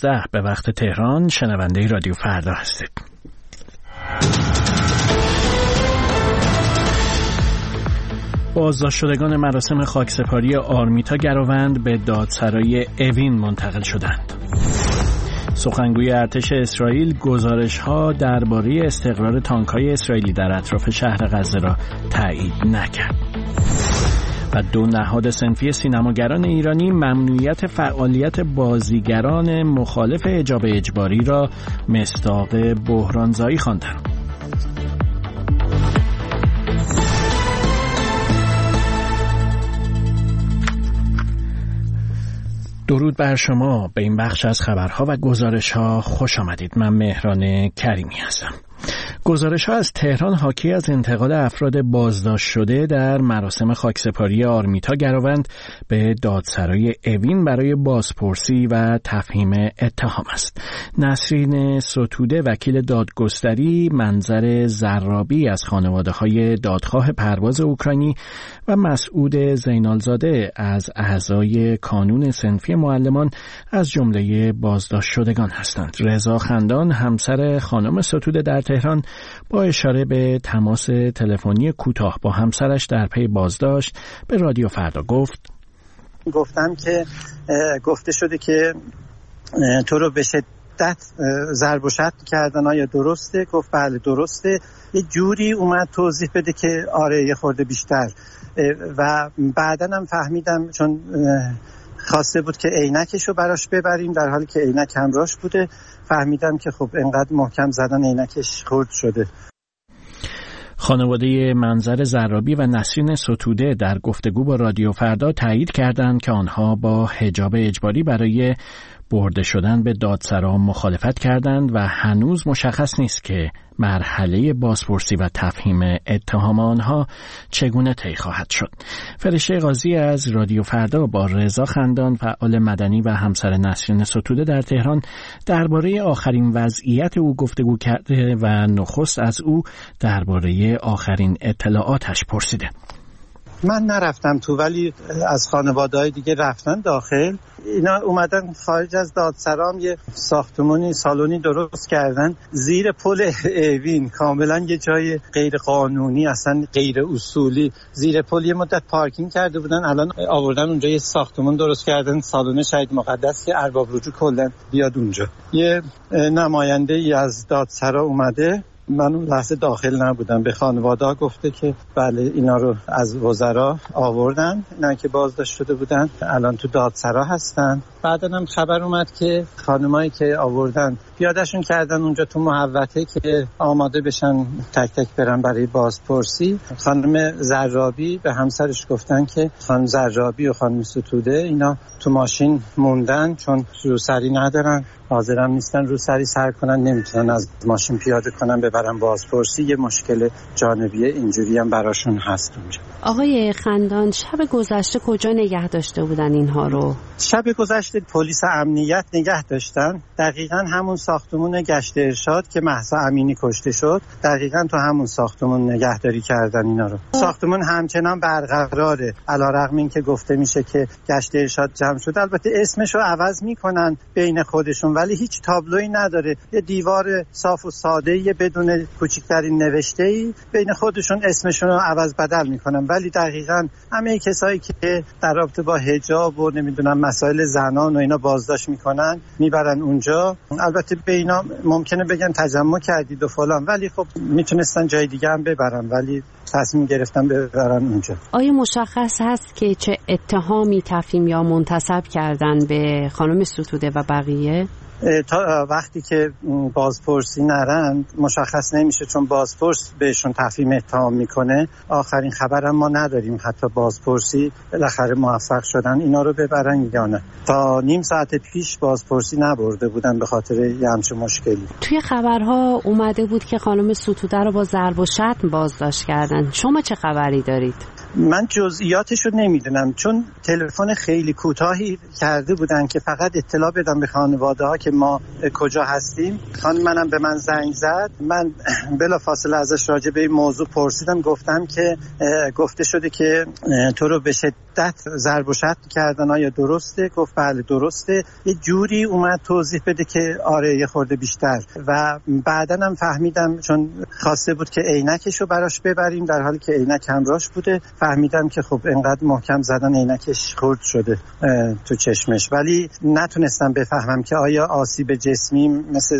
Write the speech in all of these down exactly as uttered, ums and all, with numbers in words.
دوازده به وقت تهران. شنونده رادیو فردا هستید. بازداشت شدگان مراسم خاکسپاری آرمیتا گروند به دادسرای اوین منتقل شدند. سخنگوی ارتش اسرائیل گزارش‌ها درباره استقرار تانک‌های اسرائیلی در اطراف شهر غزه را تایید نکرد. و دو نهاد صنفی سینماگران ایرانی ممنوعیت فعالیت بازیگران مخالف حجاب اجباری را مصداق بحرانزایی خواندند. درود بر شما. به این بخش از خبرها و گزارش‌ها خوش آمدید. من مهران کریمی هستم. گزارش‌ها از تهران حاکی از انتقال افراد بازداشت شده در مراسم خاکسپاری آرمیتا گروند به دادسرای اوین برای بازپرسی و تفهیم اتهام است. نسرین ستوده وکیل دادگستری منظر زرابی از خانواده‌های دادخواه پرواز اوکراینی و مسعود زینالزاده از اعضای کانون صنفی معلمان از جمله بازداشت شدگان هستند. رضا خندان همسر خانم ستوده در تهران با اشاره به تماس تلفنی کوتاه با همسرش در پی بازداشت به رادیو فردا گفت گفتم که گفته شده که تو رو به شدت ضرب و شتم کردن. آیا درسته؟ گفت بله درسته. یه جوری اومد توضیح بده که آره یه خورده بیشتر. و بعداً هم فهمیدم چون خواسته بود که عینکش رو براش ببریم در حالی که عینک همراهش بوده، فهمیدم که خب انقدر محکم زدن عینکش خورد شده. خانواده منظر زرابی و نسرین ستوده در گفتگو با رادیو فردا تایید کردند که آنها با حجاب اجباری برای برده شدن به دادسرا مخالفت کردند و هنوز مشخص نیست که مرحله بازپرسی و تفهیم اتهام آنها چگونه طی خواهد شد. فرشته قاضی از رادیو فردا با رضا خندان فعال مدنی و همسر نسرین ستوده در تهران درباره آخرین وضعیت او گفتگو کرده و نخست از او درباره آخرین اطلاعاتش پرسیده. من نرفتم تو، ولی از خانواده‌های دیگه رفتن داخل. اینا اومدن خارج از دادسرام یه ساختمانی سالونی درست کردن زیر پل اوین، کاملا یه جای غیر قانونی، اصلا غیر اصولی. زیر پل یه مدت پارکینگ کرده بودن، الان آوردن اونجا یه ساختمان درست کردن، سالن شهید مقدس که ارباب رجوع کلا بیاد اونجا. یه نماینده ای از دادسرا اومده، من اون لحظه داخل نبودم، به خانواده گفته که بله اینا رو از وزرا آوردن، اینا که بازداشت شده بودن الان تو دادسرا هستن. بعدا هم خبر اومد که خانمایی که آوردن پیادهشون کردن اونجا تو محوطه که آماده بشن تک تک برن برای بازپرسی. خانم زرابی به همسرش گفتن که خانم زرابی و خانم ستوده اینا تو ماشین موندن چون روسری ندارن، حاضرم نیستن روسری سر کنن، نمیتونن از ماشین پیاده کنن ببرن بازپرسی. یه مشکل جانبی اینجوری هم براشون هست اونجا. آقای خندان، شب گذشته کجا نگه داشته بودن اینها رو؟ شب گذشته پلیس امنیت نگه داشتن، دقیقاً همون ساختمون گشت ارشاد که مهسا امینی کشته شد، دقیقاً تو همون ساختمون نگهداری کردن اینا رو. ساختمون همچنان برقراره، علیرغم این که گفته میشه که گشت ارشاد جمع شد. البته اسمشو عوض میکنن بین خودشون، ولی هیچ تابلویی نداره، یه دیوار صاف و ساده‌ای بدون کوچکترین نوشته‌ای، بین خودشون اسمشون رو عوض بدل میکنن. ولی دقیقاً همه کسایی که در رابطه با حجاب و نمیدونم مسائل زنان و اینا بازداشت میکنن میبرن اونجا. البته به اینا ممکنه بگن تجمع کردید و فلان، ولی خب میتونستن جای دیگه هم ببرن، ولی تصمیم گرفتن ببرن اونجا. آیا مشخص هست که چه اتهامی تفهیم یا منتسب کردن به خانم ستوده و بقیه؟ تا وقتی که بازپرسی نرن مشخص نمیشه، چون بازپرس بهشون تفهیم اتهام میکنه. آخرین خبرم ما نداریم حتی بازپرسی بالاخره موفق شدن اینا رو ببرن یا نه. تا نیم ساعت پیش بازپرسی نبرده بودن به خاطر یه همچین مشکلی. توی خبرها اومده بود که خانم ستوده رو با ضرب و شتم بازداشت کردن. شما چه خبری دارید؟ من جزئیاتش رو نمیدونم، چون تلفن خیلی کوتاهی کرده بودن که فقط اطلاع بدم به خانواده ها که ما کجا هستیم. خانم منم به من زنگ زد، من بلافاصله ازش راجع به این موضوع پرسیدم، گفتم که گفته شده که تو رو به شدت ضرب و شتم کردن، آیا درسته؟ گفت بله درسته. یه جوری اومد توضیح بده که آره یه خورده بیشتر، و بعداً هم فهمیدم چون خواسته بود که عینکشو براش ببریم در حالی که عینک همراهش بوده، فهمیدم که خب انقدر محکم زدن عینکش خورد شده تو چشمش، ولی نتونستم بفهمم که آیا آسیب جسمی مثل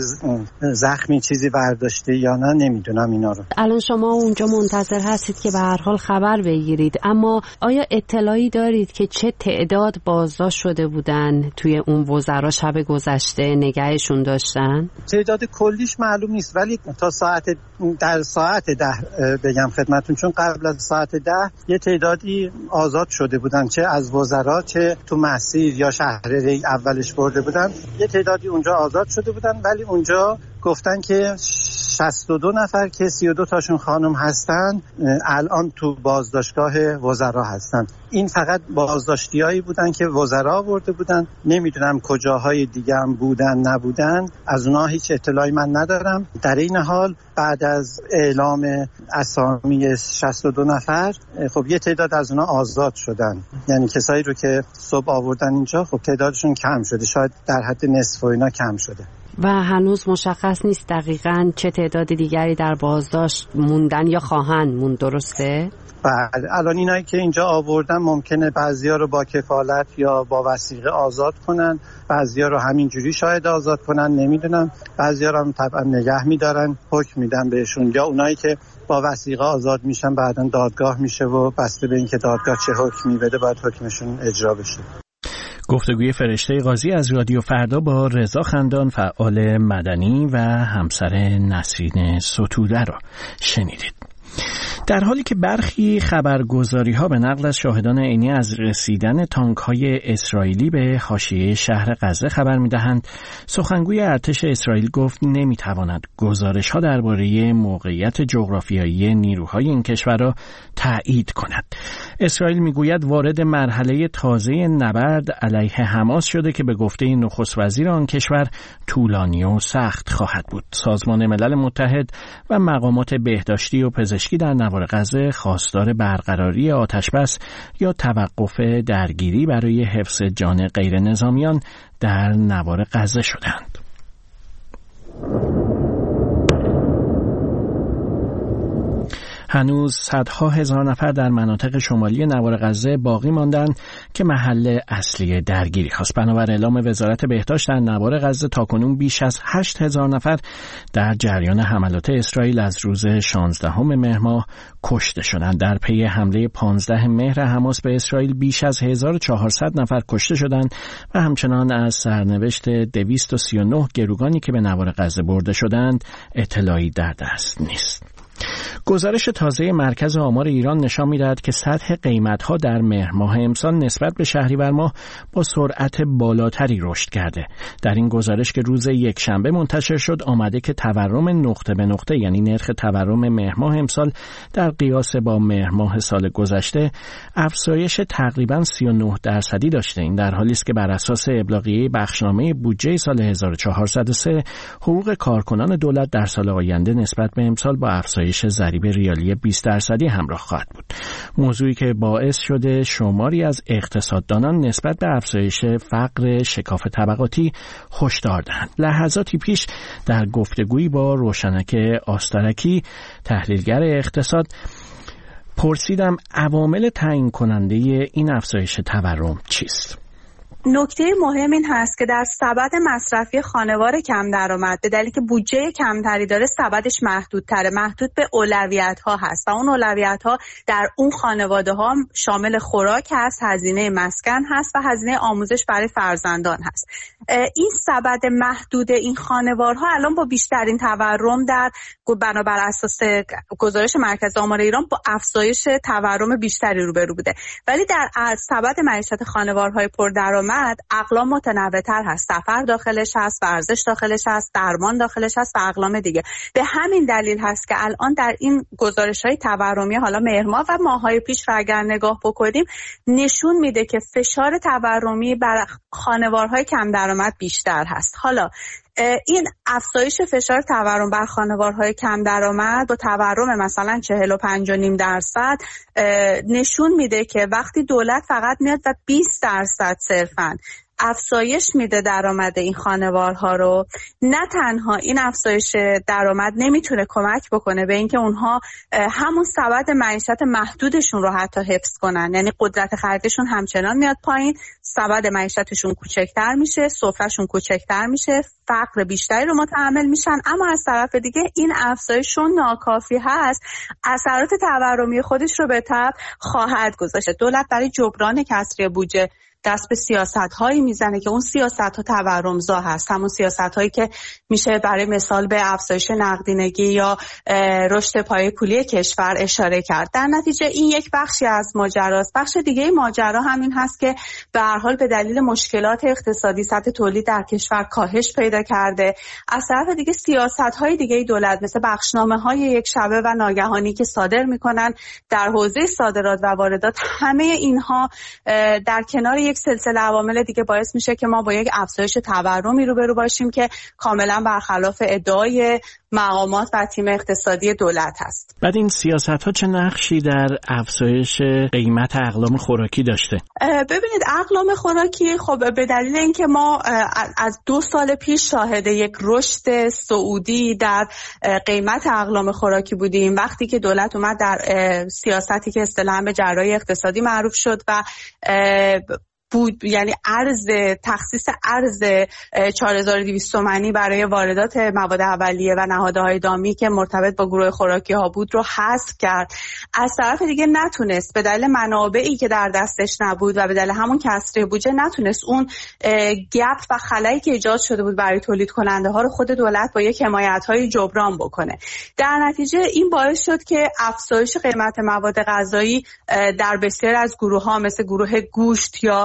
زخمی چیزی برداشته یا نه، نمیدونم اینا رو. الان شما اونجا منتظر هستید که به هر حال خبر بگیرید، اما آیا اطلاعی دارید که چه تعداد بازداشت شده بودن توی اون وزرا شب گذشته نگهشون داشتن؟ تعداد کلیش معلوم نیست، ولی تا ساعت در ساعت ده بگم خدمتون، چون قبل از ساعت ده یه تعدادی آزاد شده بودن، چه از وزرا چه تو مسیر یا شهر ری اولش برده بودن، یه تعدادی اونجا آزاد شده بودن، ولی اونجا گفتن که شصت و دو نفر که سی و دو تاشون خانم هستن الان تو بازداشتگاه وزرا هستن. این فقط بازداشتیایی بودن که وزرا آورده بودن، نمیدونم کجاهای دیگه هم بودن نبودن، از اونها هیچ اطلاعی من ندارم. در این حال بعد از اعلام اسامی شصت و دو نفر خب یه تعداد از اونها آزاد شدن، یعنی کسایی رو که صبح آوردن اینجا خب تعدادشون کم شده، شاید در حد نصف و اینا کم شده و هنوز مشخص نیست دقیقاً چه تعداد دیگری در بازداشت موندن یا خواهند موند، درسته؟ بله، الان اینایی که اینجا آوردن ممکنه بعضیا رو با کفالت یا با وثیقه آزاد کنن، بعضیا رو همینجوری شاید آزاد کنن، نمیدونم، بعضیا رو هم طبعا نگه میدارن، حکم میدن بهشون، یا اونایی که با وثیقه آزاد میشن بعداً دادگاه میشه و بسته به اینکه دادگاه چه حکمی بده باید حکمشون اجرا بشه. گفتگوی فرشته قاضی از رادیو فردا با رضا خندان، فعال مدنی و همسر نسرین ستوده را شنیدید. در حالی که برخی خبرگزاری‌ها به نقل از شاهدان عینی از رسیدن تانک‌های اسرائیلی به حاشیه شهر غزه خبر می‌دهند، سخنگوی ارتش اسرائیل گفت نمی‌تواند گزارش‌ها درباره موقعیت جغرافیایی نیروهای این کشور را تایید کند. اسرائیل می‌گوید وارد مرحله تازه نبرد علیه حماس شده که به گفته نخست وزیر آن کشور طولانی و سخت خواهد بود. سازمان ملل متحد و مقامات بهداشتی و پزشکی در نوار غزه خواستار برقراری آتشبس یا توقف درگیری برای حفظ جان غیر نظامیان در نوار غزه شدند. هنوز صدها هزار نفر در مناطق شمالی نوار غزه باقی ماندند که محل اصلی درگیری است. بنابر اعلام وزارت بهداشت در نوار غزه تاکنون بیش از هشت هزار نفر در جریان حملات اسرائیل از روز شانزدهم مهر ماه کشته شدند. در پی حمله پانزدهم مهر حماس به اسرائیل بیش از هزار و چهارصد نفر کشته شدند و همچنان از سرنوشت دویست و سی و نه گروگانی که به نوار غزه برده شدند اطلاعی در دست نیست. گزارش تازه مرکز آمار ایران نشان می‌دهد که سطح قیمت‌ها در مهر ماه امسال نسبت به شهریور ماه با سرعت بالاتری رشد کرده. در این گزارش که روز یکشنبه منتشر شد آمده که تورم نقطه به نقطه، یعنی نرخ تورم مهر ماه امسال در قیاس با مهر ماه سال گذشته افزایش تقریباً سی و نه درصدی داشته. این در حالی است که بر اساس ابلاغیه بخشنامه بودجه سال هزار و چهارصد و سه حقوق کارکنان دولت در سال آینده نسبت به امسال با افزایش ضریب ریالی بیست درصدی همراه خواهد بود. موضوعی که باعث شده شماری از اقتصاددانان نسبت به افزایش فقر شکاف طبقاتی هشدار دهند. لحظاتی پیش در گفتگویی با روشنک آسترکی تحلیلگر اقتصاد پرسیدم عوامل تعیین کننده این افزایش تورم چیست؟ نکته مهم این هست که در سبد مصرفی خانوار کم درآمد به دلیلی که بودجه کمتری داره سبدش محدودتره، محدود به اولویت‌ها هست و اون اولویت‌ها در اون خانواده‌ها شامل خوراک هست، هزینه مسکن هست و هزینه آموزش برای فرزندان هست. این سبد محدود این خانوارها الان با بیشترین تورم در بنابر اساس گزارش مرکز آمار ایران با افزایش تورم بیشتری روبرو بوده، ولی در سبد معیشت خانوارهای پردرآمد درآمد اقلام متنوع‌تر هست. سفر داخلش هست، ورزش داخلش هست، درمان داخلش هست و اقلام دیگه. به همین دلیل هست که الان در این گزارش‌های تورمی حالا مهر ماه و ماه‌های پیش رو اگر نگاه بکنیم نشون میده که فشار تورمی بر خانوارهای کم درآمد بیشتر هست. حالا این افزایش فشار تورم بر خانوارهای کم درآمد با تورم مثلا چهل و پنج و نیم درصد نشون میده که وقتی دولت فقط میاد و بیست درصد صرفاً افزایش میده درآمد این خانوارها رو، نه تنها این افزایش درآمد نمیتونه کمک بکنه به اینکه اونها همون سبد معیشت محدودشون رو حتی حفظ کنن، یعنی قدرت خریدشون همچنان میاد پایین، سبد معیشتشون کوچکتر میشه، سفرهشون کوچکتر میشه، فقر بیشتری رو متحمل میشن. اما از طرف دیگه این افزایششون ناکافی هست، اثرات تورمی خودش رو به تبع خواهد گذاشت. دولت برای جبران کسری بودجه دست به سیاست‌هایی میزنه که اون سیاست‌ها تورم‌زا هست، همون سیاست‌هایی که میشه برای مثال به افزایش نقدینگی یا رشد پایه کولی کشور اشاره کرد. در نتیجه این یک بخشی از ماجراست. بخش دیگه ماجرا همین هست که به هر حال به دلیل مشکلات اقتصادی سطح تولید در کشور کاهش پیدا کرده. از طرف دیگه سیاست‌های دیگه دولت مثل بخشنامه‌های یک شبه و ناگهانی که صادر می‌کنن در حوزه صادرات و واردات، همه اینها در کنار یک سلسله عوامل دیگه باعث میشه که ما با یک افزایش تورمی روبرو باشیم که کاملا برخلاف ادعای مقامات و تیم اقتصادی دولت هست. بعد این سیاست‌ها چه نقشی در افزایش قیمت اقلام خوراکی داشته؟ ببینید اقلام خوراکی خب به دلیل اینکه ما از دو سال پیش شاهد یک رشد صعودی در قیمت اقلام خوراکی بودیم، وقتی که دولت اومد در سیاستی که اصطلاحاً به جراحی اقتصادی معروف شد و بود، یعنی ارز تخصیص ارز چهار هزار و دویست تومانی برای واردات مواد اولیه و نهادهای دامی که مرتبط با گروه خوراکی ها بود رو حذف کرد. از طرف دیگه نتونست به دلیل منابعی که در دستش نبود و به دلیل همون کسری بودجه نتونست اون گپ و خلایی که ایجاد شده بود برای تولید کننده ها رو خود دولت با یک حمایت های جبران بکنه. در نتیجه این باعث شد که افزایش قیمت مواد غذایی در بسیار از گروه ها مثل گروه گوشت یا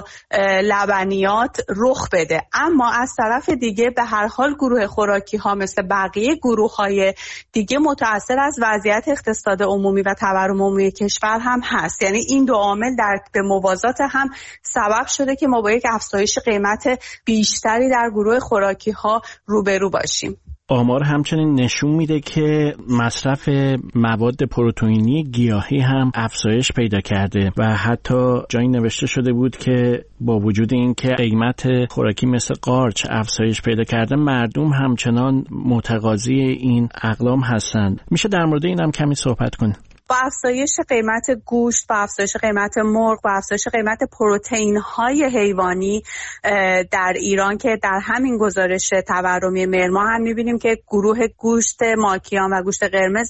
لبنیات رخ بده. اما از طرف دیگه به هر حال گروه خوراکی ها مثل بقیه گروه های دیگه متأثر از وضعیت اقتصاد عمومی و تورم عمومی کشور هم هست. یعنی این دو عامل در به موازات هم سبب شده که ما با یک افزایش قیمت بیشتری در گروه خوراکی ها روبرو باشیم. آمار همچنین نشون میده که مصرف مواد پروتئینی گیاهی هم افزایش پیدا کرده و حتی جایی نوشته شده بود که با وجود اینکه قیمت خوراکی مثل قارچ افزایش پیدا کرده، مردم همچنان متقاضی این اقلام هستند. میشه در مورد این هم کمی صحبت کنیم؟ با افزایش قیمت گوشت، با افزایش قیمت مرغ، با افزایش قیمت پروتئین های حیوانی در ایران که در همین گزارش تورمی مهر ماه هم می‌بینیم که گروه گوشت ماکیان و گوشت قرمز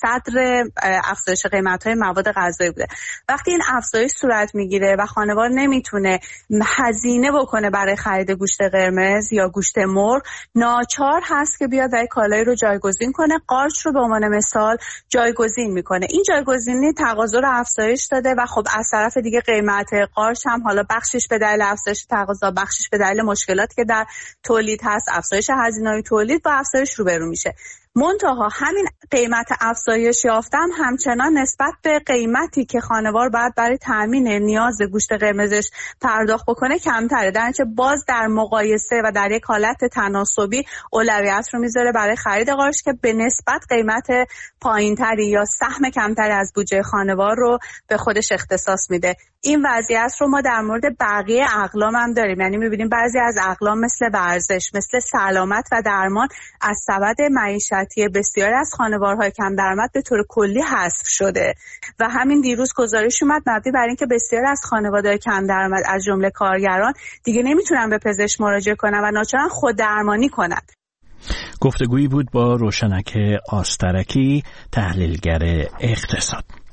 صدر افزایش قیمت‌های مواد غذایی بوده. وقتی این افزایش صورت میگیره و خانوار نمیتونه هزینه بکنه برای خرید گوشت قرمز یا گوشت مرغ، ناچار هست که بیاد و کالایی رو جایگزین کنه. قارچ رو به عنوان مثال جایگزین میکنه. این جایگزینی تقاضا رو افزایش داده و خب از طرف دیگه قیمت قارچ هم حالا بخشش به دلیل افزایش تقاضا، بخشش به دلیل مشکلاتی که در تولید هست، افزایش هزینه‌های تولید با افزایش روبرو میشه. منتها همین قیمت افزایش یافتم همچنان نسبت به قیمتی که خانوار باید برای تامین نیاز گوشت قرمزش پرداخت بکنه کمتره. در نتیجه باز در مقایسه و در یک حالت تناسبی اولویت رو میذاره برای خرید قارچ که به نسبت قیمت پایینتری یا سهم کمتری از بودجه خانوار رو به خودش اختصاص میده. این وضعیت رو ما در مورد بقیه اقلام هم داریم. یعنی میبینیم بعضی از اقلام مثل ورزش، مثل سلامت و درمان از سبد معیشتی بسیاری از خانوارهای کم درآمد به طور کلی حذف شده و همین دیروز گزارش اومد مبنی بر اینکه بسیاری از خانواده‌های کم درآمد از جمله کارگران دیگه نمیتونن به پزشک مراجعه کنن و ناچارن خود درمانی کنن. گفتگویی بود با روشنک آسترکی، تحلیلگر اقتصاد.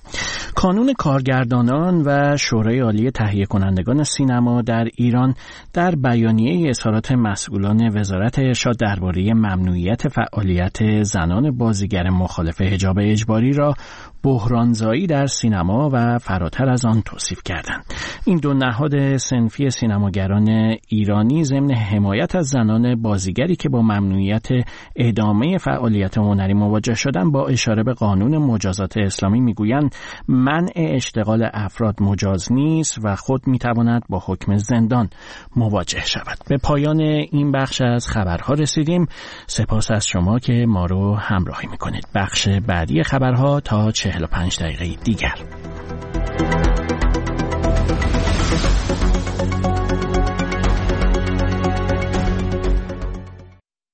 کانون کارگردانان و شورای عالی تهیه کنندگان سینما در ایران در بیانیه اظهارات مسئولان وزارت ارشاد درباره ممنوعیت فعالیت زنان بازیگر مخالف حجاب اجباری را بحرانزایی در سینما و فراتر از آن توصیف کردند. این دو نهاد صنفی سینماگران ایرانی ضمن حمایت از زنان بازیگری که با ممنوعیت ادامه فعالیت هنری مواجه شدند، با اشاره به قانون مجازات اسلامی میگویند منع اشتغال افراد مجاز نیست و خود میتواند با حکم زندان مواجه شود. به پایان این بخش از خبرها رسیدیم. سپاس از شما که ما رو همراهی میکنید. بخش بعدی خبرها تا چهل و پنج دقیقه دیگر.